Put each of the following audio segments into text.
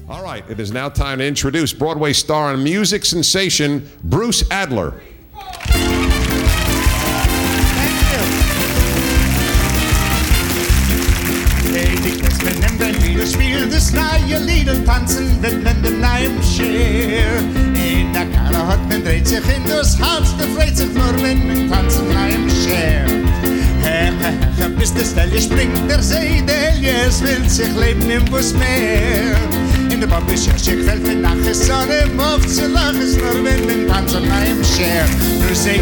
All right, it is now time to introduce Broadway star and music sensation, Bruce Adler. Wenn wir spielen das neue Lied und tanzen mit dem neuen Scher. In der Karre hat man dreht sich in das Herz, der freut sich nur, wenn man tanzen neuen Scher. Heche, bis das Stelle springt der See, der Elias will sich leben im Busmeer. In der Bobby Schick fällt mir nach der Sonne, auf zu lachen, nur wenn man tanzen neuen Scher. Nur seht,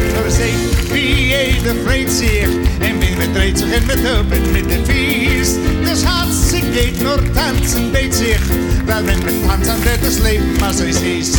wie jeder freut sich, und wenn man dreht sich in mit Open mit den Fies. Das Herz, sie geht nur tanzen, beit sich, weil wenn man tanzen wird das Leben, was es ist.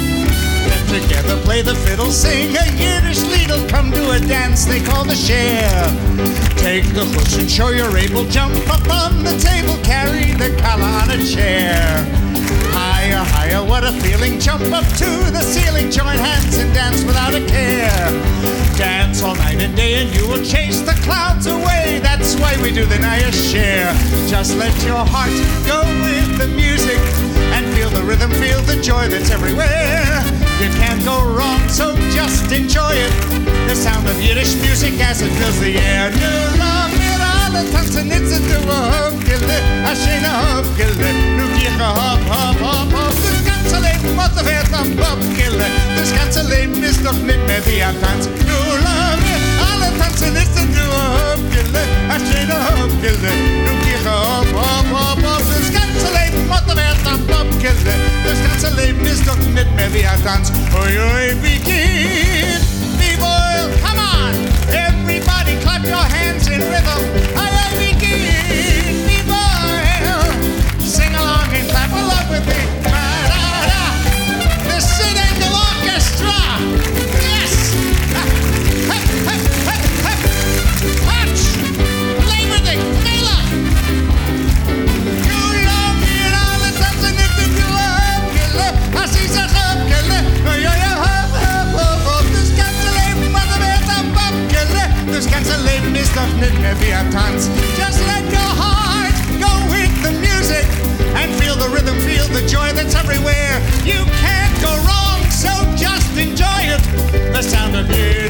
Get together, play the fiddle, sing a Yiddish lied'll come to a dance they call the Cher. Take the push and show you're able, jump up on the table, carry the collar on a chair. Higher, higher, what a feeling, jump up to the ceiling, join hands and dance without a care. Dance all night and day and you will chase the clouds away, that's why we do the Naya Cher. Just let your heart go with the music and feel the rhythm, feel the joy that's everywhere. You can't go wrong, so just enjoy it. The sound of Yiddish music as it fills the air. Nu love mir alle tanzen, it's a duo Hopgille, a schöne Hopgille. Nu kiche hop, hop, hop, hop. Das ganze Leben motiviert am Hopgille. Das ganze Leben ist doch nicht mehr wie ein Tanz. Nu love mir alle tanzen, it's a duo Hopgille, a schöne Hopgille. Nu kiche hop, hop, hop, hop. Das ganze Leben motiviert am Hopgille. Das ganze Leben ist doch nicht mehr wie ein Tanz. Oi, oi, wie geht? Wie wohl? Come on! Everybody clap your hands in rhythm. Oi, oi, wie geht? Wie wohl? Sing along and clap along with me. Da-da-da. The Sitting Orchestra. Yes! Hey, hey, hey, hey. March! Labor Day, Mela! You love me and all the tanzen if you love me. I see such a das ganze Leben ist doch nicht mehr wie ein Tanz. Just let your heart go with the music and feel the rhythm, feel the joy that's everywhere. You can't go wrong, so just enjoy it. The sound of music.